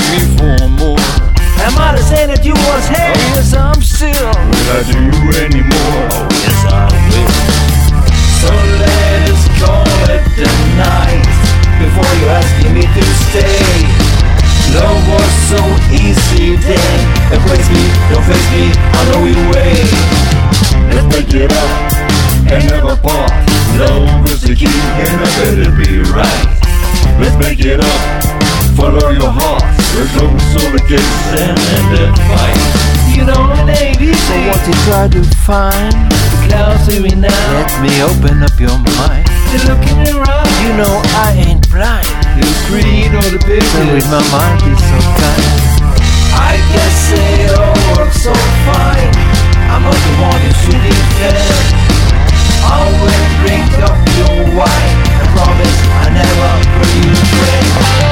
me for more. I might have said that you was here. Oh yes, I'm still. Will I do you anymore? Oh yes, I will. So let us call it the night before you asking me to stay. Love was so easy then. Embrace me, don't face me, I know your way. Let's make it up and never part. Love is the key and I better be right. Let's make it up, follow your heart. We're close to the kiss and end the fight. You know it ain't easy. So what you try to find? The clouds see me now. Let me open up your mind. You're looking around. You know I ain't blind. You read all the So pictures. with my mind be so kind. I guess it all works so fine. I'm not the one you should defend. I will drink up your wine. I promise I never bring you friend.